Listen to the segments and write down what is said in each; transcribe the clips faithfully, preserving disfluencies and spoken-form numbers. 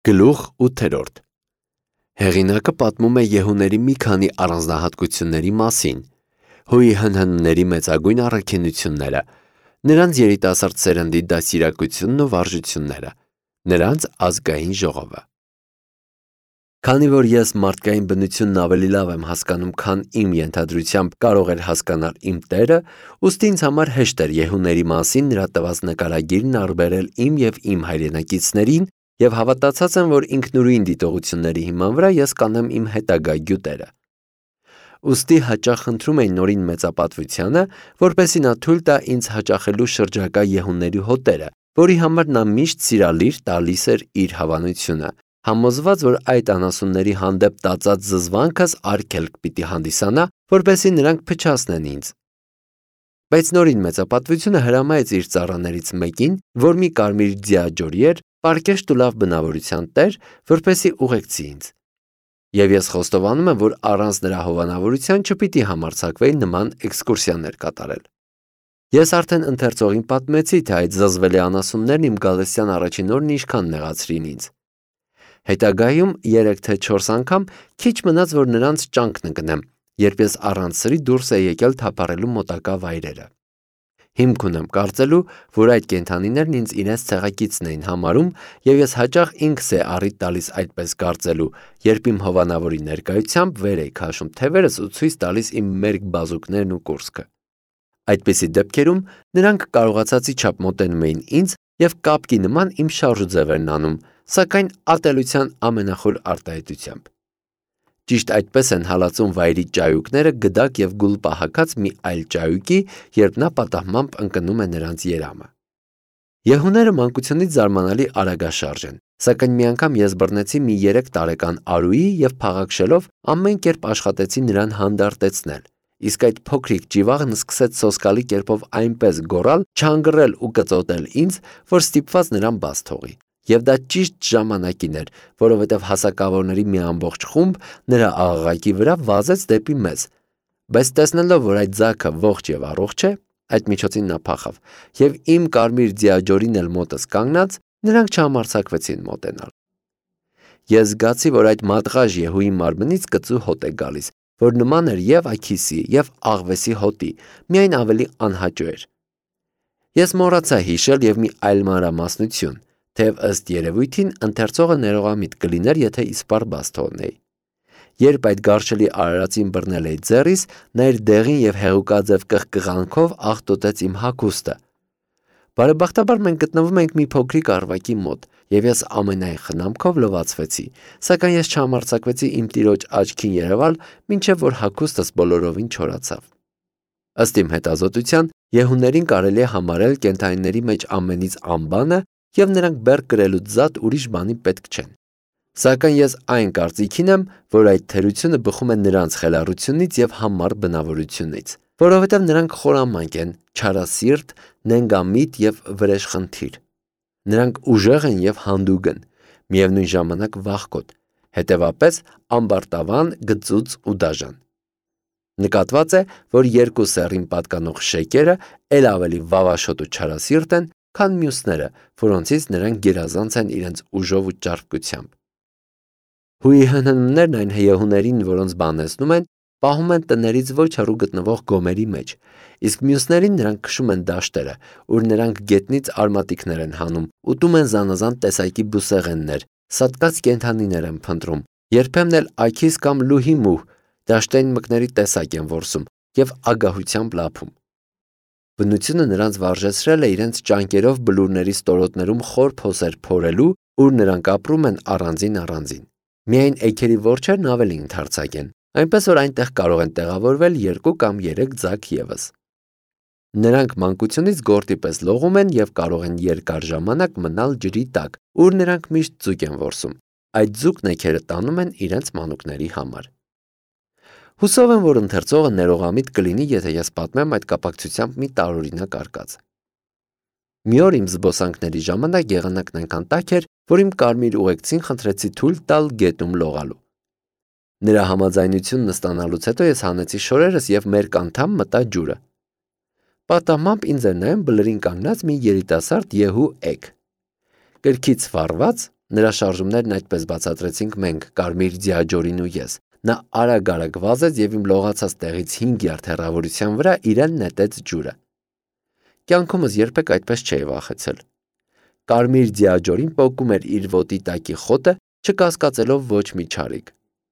Գլուխ ութերորդ Հեղինակը պատմում է Եհուների մի քանի առանձնահատկությունների մասին, հույի հնհնների մեծագույն առաքինությունները, նրանց երիտասարդ սերնդի դաստիարակությունն ու վարժությունները, նրանց ազգային ժողովը։ Քանի որ ես մարդկային բնությունն ավելի լավ եմ հասկանում, քան իմ ենթադրությամբ կարող էր հասկանալ իմ տերը, ուստի ինձ համար հեշտ էր Եհուների մասին նրա տված նկարագիրն տարբերել իմ և իմ հայրենակիցներին և հավատացած եմ, որ ինքնուրույն դիտողությունների հիման վրա ես կանեմ իմ հետագա գյուտերը։ Ուստի հաճախ խնդրում էի Նորին մեծապատվությանը, որպեսզի նա թույլ տա ինձ հաճախելու շրջակա Եհուների հոտերը, որի համար նա միշտ սիրալիր տալիս էր իր հավանությունը, համոզված, որ այդ անասունների հանդեպ տածած զզվանքս արգելք պիտի հանդիսանա, որպեսզի նրանք փչացնեն ինձ։ Բայց Նորին մեծապատվությունը հրամայեց իր ծառաներից մեկին, որ մի կարմիր ձիաջորի էր, պարկեշտ ու լավ բնավորության տեր, որպեսզի ուղեկցի ինձ։ Եվ ես խոստովանում եմ, որ առանց նրա հովանավորության չպիտի համարձակվեի նման էքսկուրսիաներ կատարել։ Ես արդեն ընթերցողին պատմեցի, թե այդ զզվելի անասուններն իմ գալստյան առաջին օրն ինչքան նեղացրին ինձ։ Հետագայում երեք թե չորս անգամ քիչ մնաց, որ նրանց ճանկն ընկնեմ, երբ ես առանց սրի դուրս էի եկել թափառելու մոտակա վայրերը։ Հիմք ունեմ կարծելու, որ այդ կենդանիներն ինձ իրենց ցեղակիցն էին համարում, և ես հաճախ ինքս էի առիթ տալիս այդպես կարծելու, երբ իմ հովանավորի ներկայությամբ վեր էի քաշում թևերս ու ցույց տալիս իմ մերկ բազուկներն ու կուրծքը։ Այդպիսի դեպքերում նրանք կարողացածի չափ մոտենում էին ինձ և կապկի նման իմ շարժուձև են անում, սակայն ատելության ամենախոր արտահայտությամբ։ Ճիշտ այդպես են հալածում վայրի ճայուկները գդակ և գուլպահակած մի այլ ճայուկի, երբ նա պատահմամբ ընկնում է նրանց երամը։ Եհուները մանկությունից զարմանալի արագաշարժ են, սակայն մի անգամ ես բռնեցի մի երեք տարեկան արուի և փաղաքշելով ամեն կերպ աշխատեցի նրան հանդարտեցնել, իսկ այդ փոքրիկ ճիվաղն սկսեց սոսկալի կերպով այնպես գոռալ, չհանգռել ու կծոտել ինձ, որ ստիպված նրան բաց թողի։ Եվ դա ճիշտ ժամանակին էր, որովհետև հասակավորների մի ամբողջ խումբ նրա աղաղակի վրա վազեց դեպի մեզ, բայց տեսնելով, որ այդ ձագը ողջ և առողջ է, այդ միջոցին նա փախավ, և իմ կարմիր ձիաջորին էլ մոտս կանգնած, նրանք չհամարձակվեցին մոտենալ։ Ես զգացի, որ այդ մատղաշ Եհուի մարմնից կծու հոտ է գալիս, որ նման էր և Աքիսի, և աղվեսի հոտի, միայն ավելի անհաճո էր։ Ես մոռացա հիշել և մի այլ մանրամասնություն, թեև ըստ երևույթին ընթերցողը ներողամիտ կլիներ, եթե իսպառ բաց թողնեի։ Երբ այդ գարշելի արարածին բռնել էի ձեռիս, նա իր դեղին և հեղուկաձև կղկղանքով աղտոտեց իմ հագուստը։ Բարեբախտաբար մենք գտնվում էինք մի փոքրիկ առվակի մոտ, և ես ամենայն խնամքով լվացվեցի, սակայն ես չհամարձակվեցի իմ տիրոջ աչքին երևալ, մինչև որ հագուստս բոլորովին չորացավ։ Ըստ իմ հետազոտության, Եհուներին կարելի է համարել կենդանիների մեջ ամենից անբանը, և նրանք բեռ կրելուց զատ ուրիշ բանի պետք չեն։ Սակայն ես այն կարծիքին եմ, որ այդ թերությունը բխում է նրանց խելառությունից և համառ բնավորությունից, որովհետև նրանք խորամանկ են, չարասիրտ, նենգամիտ և վրեժխնդիր։ Նրանք ուժեղ են և հանդուգն, միևնույն ժամանակ վախկոտ, հետևապես ամբարտավան, գծուծ ու դաժան։ Նկատված է, որ երկու սեռին պատկանող շեկերը էլ ավելի վավաշոտ ու չարասիրտ են, քան մյուսները, որոնցից նրանք գերազանց են իրենց ուժով ու ճարպկությամբ։ Հույի հնհններն այն Եհուներին, որոնց բանեցնում են, պահում են տներից ոչ հեռու գտնվող գոմերի մեջ, իսկ մյուսներին նրանք քշում են դաշտերը, ուր նրանք գետնից արմատիկներ են հանում, ուտում են զանազան տեսակի բուսեղեններ, սատկած կենդանիներ են փնտրում, երբեմն էլ աքիս կամ լուհի մուհ, դաշտային մկների տեսակ են որսում և ագահությամբ լափում։ Բնությունը նրանց վարժեցրել է իրենց ճանկերով բլուրների ստորոտներում խոր փոսեր փորելու, ուր նրանք ապրում են առանձին առանձին։ Միայն էգերի որջերն ավելի ընդարձակ են, այնպես որ այնտեղ կարող են տեղավորվել երկու կամ երեք ձագ ևս։ Նրանք մանկությունից գորտի պես լողում են և կարող են երկար ժամանակ մնալ ջրի տակ, ուր նրանք միշտ ձուկ են որսում։ Այդ ձուկն էգերը տանում են իրենց մանուկների համար։ Հուսով եմ, որ ընթերցողը ներողամիտ կլինի, եթե ես պատմեմ այդ կապակցությամբ մի տարօրինակ արկած։ Մի օր իմ զբոսանքների ժամանակ եղանակն այնքան տաք էր, որ իմ կարմիր ուղեկցին խնդրեցի թույլ տալ գետում լողալու։ Նրա համաձայնությունն ստանալուց հետո ես հանեցի շորերս և մերկ անդամ մտա ջուրը։ Պատահմամբ ինձ էր նայում բլրին կանգնած մի երիտասարդ Եհու էգ։ Կրքից վառված Նրա շարժումներն այդպես բացատրեցինք մենք, Կարմիր Ձիաջորին ու ես։ Նա արագ-արագ վազեց եւ իմ լողացած տեղից հինգ յարդ հեռավորության վրա իրեն նետեց ջուրը։ Կյանքումս երբեք այդպես չէի վախեցել։ Կարմիր Ձիաջորին պոկում էր իր ոտի տակի խոտը, չկասկածելով ոչ մի չարիք։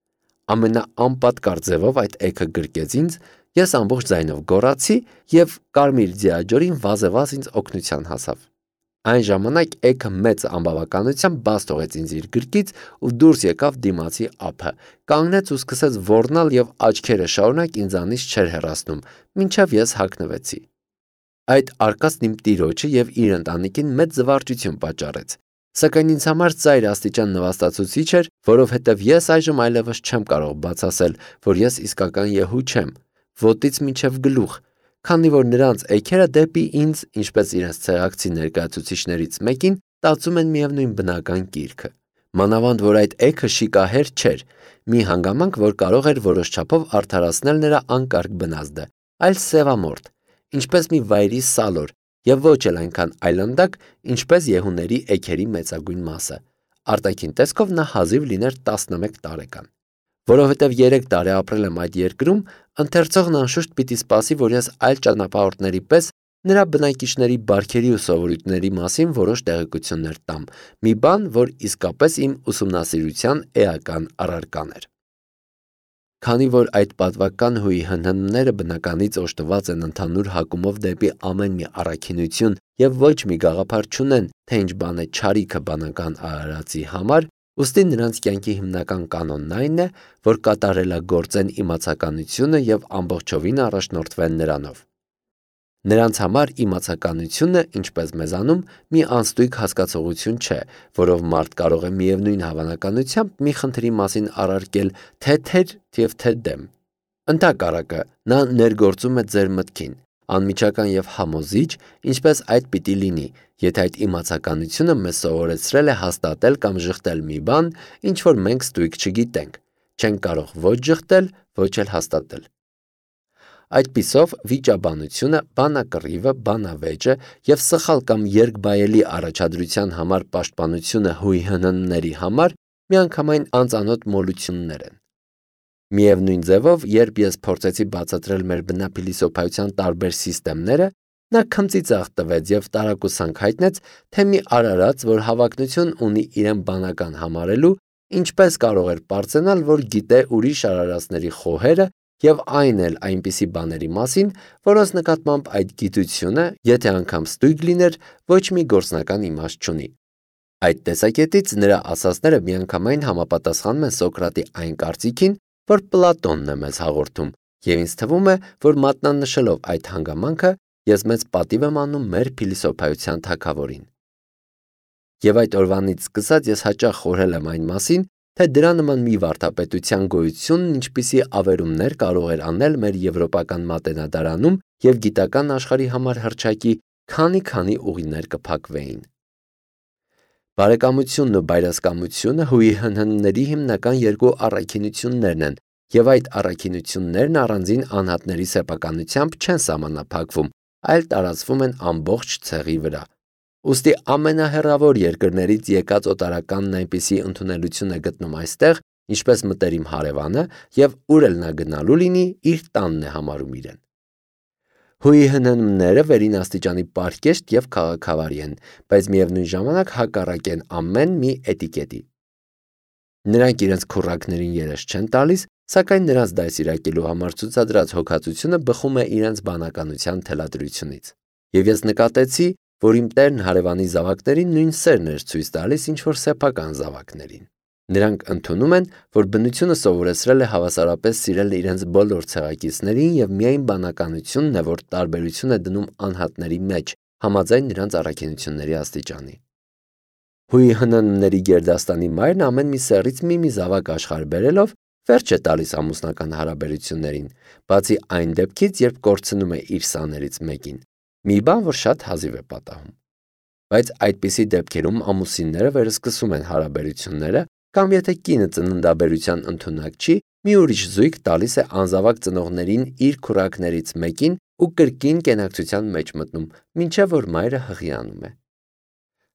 Ամենաանպատկար ձևով այդ էգը գրկեց ինձ, ես ամբողջ ձայնով գոռացի եւ Կարմիր Ձիաջորին վազեվազ ինձ օգնության հասավ։ Այն ժամանակ էգը մեծ անբավականությամբ բաց թողեց ինձ իր գրկից ու դուրս եկավ դիմացի ափը, կանգնեց ու սկսեց ոռնալ եւ աչքերը շարունակ ինձանից չէր հեռացնում, մինչեւ ես հագնվեցի։ Այդ արկածն իմ տիրոջը եւ իր ընտանիքին մեծ զվարճություն պատճառեց, սակայն ինձ համար ծայր աստիճան նվաստացուցիչ էր, որովհետեւ ես այժմ այլևս չեմ կարող բաց ասել, որ ես իսկական յեհու չեմ, ոտից մինչեւ գլուխ, քանի որ նրանց էգերը դեպի ինձ, ինչպես իրենց ցեղակցի ներկայացուցիչներից մեկին, տածում են միևնույն բնական կիրքը։ Մանավանդ որ այդ էգը շիկահեր չէր, մի հանգամանք, որ կարող էր որոշ չափով արդարացնել նրա անկարգ բնազդը, այլ սևամորթ, ինչպես մի վայրի սալոր, եւ ոչ էլ այնքան այլանդակ, ինչպես յեհուների էգերի մեծագույն մասը։ Արտաքին տեսքով նա հազիվ լիներ տասնմեկ տարեկան։ Որովհետև երեք տարի ապրել եմ այդ երկրում, ընթերցողն անշուշտ պիտի սպասի, որ ես այլ ճանապարհորդների պես նրա բնակիչների բարքերի ու սովորույթների մասին որոշ տեղեկություններ տամ, մի բան, որ իսկապես իմ ուսումնասիրության էական առարկան էր։ Քանի որ այդ պատվական հույի հնհնները բնականից օժտված են ընդհանուր հակումով դեպի ամեն մի առաքինություն եւ ոչ մի գաղափար չունեն, թե ինչ բան է չարիքը բանական արարածի համար, ուստի նրանց կյանքի հիմնական կանոնն այն է, որ կատարելագործեն իմացականությունը եւ ամբողջովին առաջնորդվեն նրանով։ Նրանց համար իմացականությունը, ինչպես մեզանում, մի անստույգ հասկացողություն չէ, որով մարդ կարող է միևնույն հավանականությամբ մի խնդրի մասին առարկել թե թեր եւ թե դեմ։ Ընդհակառակը, նա ներգործում է ձեր մտքին, անմիջական եւ համոզիչ, ինչպես այդ պիտի լինի, եթե այդ իմացականությունը մեզ սովորեցրել է հաստատել կամ ժխտել մի բան, ինչ որ մենք ստույգ չգիտենք, չենք կարող ոչ ժխտել, ոչ էլ հաստատել։ Այդպիսով վիճաբանությունը, բանակռիվը, բանավեճը եւ սխալ կամ երկբայելի առաջադրության համար պաշտպանությունը հույի հնհնների համար միանգամայն անծանոթ մոլություններ են։ Միևնույն ձևով, երբ ես փորձեցի բացատրել մեր բնափիլիսոփայության տարբեր սիստեմները, նա քմծիծաղ տվեց եւ տարակուսանք հայտնեց, թե մի արարած, որ հավակնություն ունի իրեն բանական համարելու, ինչպես կարող էր պարծենալ, որ գիտե ուրիշ արարածների խոհերը եւ այն էլ այնպիսի բաների մասին, որոնց նկատմամբ այդ գիտությունը, եթե անգամ ստույգ լիներ, ոչ մի գործնական իմաստ չունի։ Այդ տեսակետից նրա ասածները միանգամայն համապատասխանում են Սոկրատի այն կարծիքին, որ Պլատոնն է մեզ հաղորդում, եւ ինձ թվում է, որ մատնանշելով այդ հանգամանքը, ես մեծ պատիվ եմ անում մեր փիլիսոփայության թագավորին։ Եվ այդ օրվանից սկսած ես հաճախ խորհել եմ այն մասին, թե դրա նման մի վարդապետության գոյությունն ինչպիսի ավերումներ կարող էր անել մեր եվրոպական մատենադարանում եւ գիտական աշխարհի համար հռչակի, քանի-քանի ուղիներ կփակվեին։ Բարեկամությունն ու բայրասկամությունը հույի հնհնների հիմնական երկու առաքինություններն են, եւ այդ առաքինություններն առանձին անհատների սեփականությամբ չեն սահմանափակվում, այլ տարածվում են ամբողջ ցեղի վրա։ Ուստի ամենահեռավոր երկրներից եկած օտարականն այնպիսի ընդունելություն է գտնում այստեղ, ինչպես մտերիմ հարևանը, եւ ուր էլ նա գնալու լինի, իր տանն է համարում իրեն։ Հույի հնհնները վերին աստիճանի պարկեշտ եւ քաղաքավարի են, բայց միևնույն ժամանակ հակառակ են ամեն մի էտիկետի։ Նրանք իրենց քուռակներին երես չեն տալիս, սակայն նրանց դասիրակելու համար ցուցադրած հոգացությունը բխում է իրենց բանականության թելադրությունից։ Եվ ես նկատեցի, որ իմ տերն հարևանի զավակներին նույն սերն էր ցույց տալիս ինչ որ սեփական զավակներին։ Նրանք ընդունում են, որ բնությունը սովորեցրել է հավասարապես սիրել իրենց բոլոր ցեղակիցներին եւ միայն բանականությունն է, որ տարբերություն է դնում անհատների մեջ, համաձայն նրանց առաքինությունների աստիճանի։ Հույի հնանների գերդաստանի մայրն ամեն մի սեռից մի-մի զավակ աշխարհ բերելով վերջ է տալիս ամուսնական հարաբերություններին, բացի այն դեպքից, երբ կորցնում է իր սաներից մեկին, մի բան, որ շատ հազիվ է պատահում։ Բայց այդպիսի դեպքերում ամուսինները վերսկսում են հարաբերությունները, կամ եթե կինը ծննդաբերության ընդունակ չի, մի ուրիշ զույգ տալիս է անզավակ ծնողներին իր քուռակներից մեկին ու կրկին կենակցության մեջ մտնում, մինչև որ մայրը հղիանում է։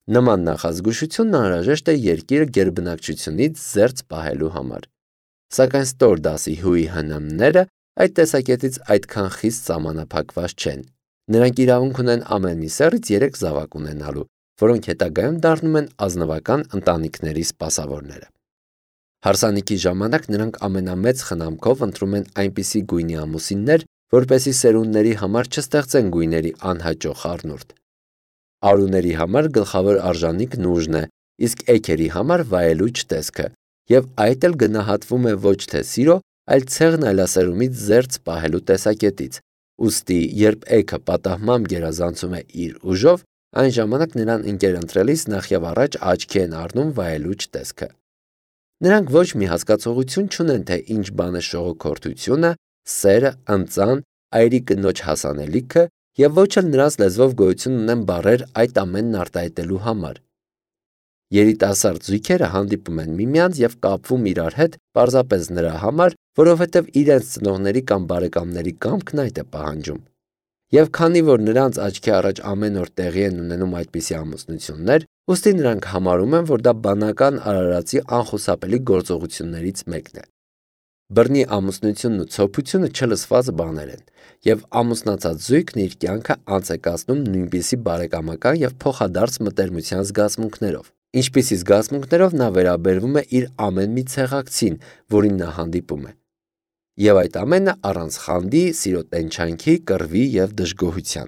Նման նախազգուշությունն անհրաժեշտ է երկիրը գերբնակչությունից զերծ պահելու համար։ Սակայն ստոր դասի հույի հնամները այդ տեսակետից այդքան խիստ սահմանափակված չեն։ Նրանք իրավունք ունեն ամեն մի սեռից երեք զավակ ունենալու, որոնք հետագայում դառնում են ազնվական ընտանիքների սպասավորները։ Հարսանիքի ժամանակ նրանք ամենամեծ խնամքով ընտրում են այնպիսի գույնի ամուսիններ, որպեսզի սերունդների համար չստեղծեն գույների անհաճո խառնուրդ։ Արուների համար գլխավոր արժանիքն ուժն է, իսկ էգերի համար վայելուչ տեսքը, եւ այդ էլ գնահատվում է ոչ թե սիրո, այլ ցեղն այլասերումից զերծ պահելու տեսակետից։ Ուստի, երբ էգը պատահմամբ գերազանցում է իր ուժով, այն ժամանակ նրան ընկեր ընտրելիս նախ եւ առաջ աչքի են առնում վայելուչ տեսքը։ Նրանք ոչ մի հասկացողություն չունեն, թե ինչ բան է շողոքորթությունը, սերը, ընծան, այրի կնոջ հասանելիքը եւ ոչ էլ նրանց լեզվով գոյություն ունեն բառեր այդ ամենն արտահայտելու համար։ Երիտասարդ զույգերը հանդիպում են միմյանց եւ կապվում իրար հետ պարզապես նրա համար, որովհետեւ իրենց ծնողների կամ բարեկամների կամքն այդ է պահանջում։ Եվ քանի որ նրանց աչքի առաջ ամեն օր տեղի են ունենում այդպիսի ամուսնություններ, ուստի նրանք համարում են, որ դա բանական արարածի անխուսափելի գործողություններից մեկն է։ Բռնի ամուսնությունն ու ցոփությունը չլսված բաներ են, եւ ամուսնացած զույգն իր կյանքը անց է կացնում նույնպիսի բարեկամական եւ փոխադարձ մտերմության զգացմունքներով, ինչպիսի զգացմունքներով նա վերաբերվում է իր ամեն մի ցեղակցին, որին նա հանդիպում է։ Եվ այդ ամենը առանց խանդի, սիրո տենչանքի, կռվի եւ դժգոհության։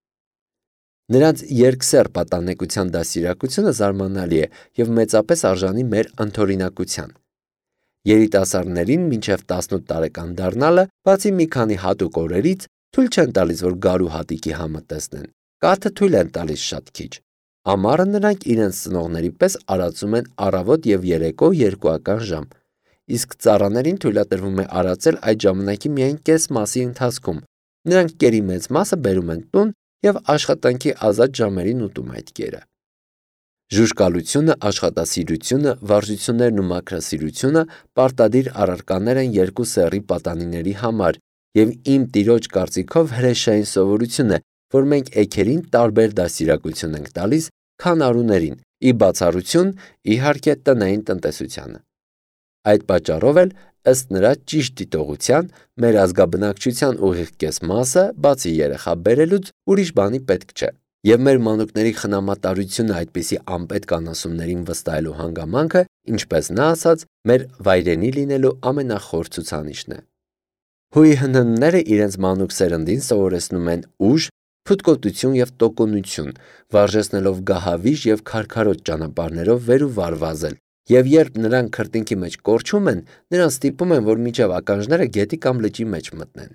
Նրանց երկսեռ պատանեկության դաստիարակությունը զարմանալի է եւ մեծապես արժանի մեր ընդօրինակության։ Երիտասարդներին մինչև տասնութ տարեկան դառնալը, բացի մի քանի հատուկ օրերից, թույլ չեն տալիս, որ գարու հատիկի համը տեսնեն։ Կաթը թույլ են տալիս շատ քիչ։ Ամառը նրանք իրենց ծնողների պես արածում են առավոտ եւ երեկո երկուական ժամ, իսկ ծառաներին թույլատրվում է արածել այդ ժամանակի միայն կես մասի ընթացքում։ Նրանք կերի մեծ մասը բերում են տուն եւ աշխատանքի ազատ ժամերին ուտում այդ կերը։ Ժուժկալությունը, աշխատասիրությունը, վարժություններն ու մաքրասիրությունը պարտադիր առարկաներ են երկու սեռի պատանիների համար եւ իմ տիրոջ կարծիքով հրեշային սովորություն է, որ մենք էգերին տարբեր դաստիարակություն ենք տալիս, քան արուներին, ի բացառություն, իհարկե, տնային տնտեսությանը։ Այդ պատճառով էլ, ըստ նրա ճիշտ դիտողության, մեր ազգաբնակչության ուղիղ կես մասը, բացի երեխա բերելուց, ուրիշ բանի պետք չէ։ Եվ մեր մանուկների խնամատարությունը այդպիսի անպետք անասուններին վստահելու հանգամանքը, ինչպես նա ասաց, մեր վայրենի լինելու ամենախոր ցուցանիշն է։ Հույի հնհնները իրենց մանուկ սերնդին սովորեցնում են ուժ, փութկոտություն եւ տոկունություն, վարժեցնելով գահավիժ եւ քարքարոտ ճանապարհներով վեր ու վար վազել, եւ երբ նրանք քրտինքի մեջ կորչում են, նրանց ստիպում են, որ մինչեւ ականջները գետի կամ լճի մեջ մտնեն։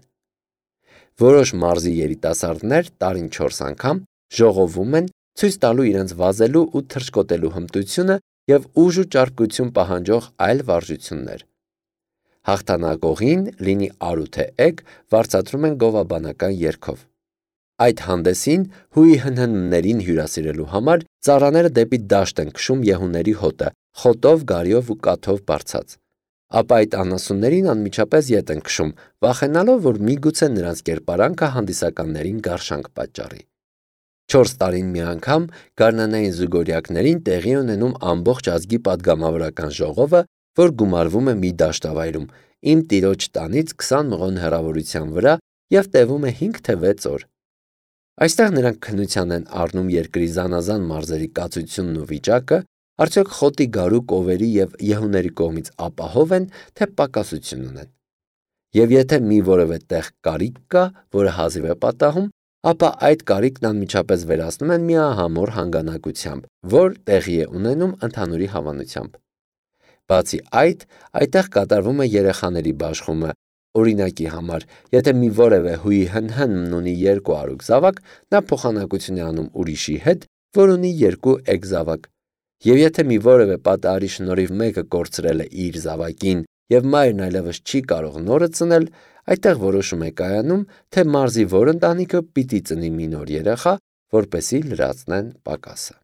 Որոշ մարզի երիտասարդներ տարին չորս անգամ ժողովում են, ցույց տալու իրենց վազելու ու թռչկոտելու հմտությունը եւ ուժ ու ճարպկություն պահանջող այլ վարժություններ։ Հաղթանակողին, լինի արու թե էգ, վարձատրում են գովաբանական երգով։ Այդ հանդեսին հույի հնհններին հյուրասիրելու համար ծառաները դեպի դաշտ են քշում եղուների հոտը, խոտով, գարիով ու կաթով բարձած։ Ապա այդ անասուններին անմիջապես ետ են քշում, վախենալով, որ միգուցե նրանց կերպարանքը հանդիսականներին գարշանք պատճառի։ Չորս տարին մի անգամ գարնանային զուգօրյակներին տեղի ունենում ամբողջ ազգի падգամավորական ժողովը, որ գումարվում է մի դաշտավայրում, իմ տիրոջ տանից քսան մղոն հեռավորության վրա եւ տևում է հինգ թե վեց օր։ Այստեղ նրանք քննության են առնում երկրի զանազան մարզերի կացությունն ու վիճակը, արդյոք խոտի գարու կովերի եւ եղուների կողմից ապահով են, թե պակասություն ունեն։ Եվ եթե մի որևէ տեղ կարիք կա, որը հազիվ է պատահում, ապա այդ կարիքն անմիջապես վերացնում են միահամոռ հանգանակությամբ, որ տեղի է ունենում ընդհանուրի հավանությամբ։ Բացի այդ, այդտեղ կատարվում է երեխաների բաշխումը։ Օրինակի համար, եթե մի որևէ հույի հնհն ունի երկու արուկ զավակ, նա փոխանակություն է անում ուրիշի հետ, որ ունի երկու էգ զավակ։ Եվ եթե մի որևէ պատահարի շնորհիվ մեկը կորցրել է իր զավակին եւ մայրն այլևս չի կարող նորը ծնել, այդտեղ որոշում է կայանում, թե մարզի որ ընտանիքը պիտի ծնի մի նոր երեխա, որպեսզի լրացնեն պակասը։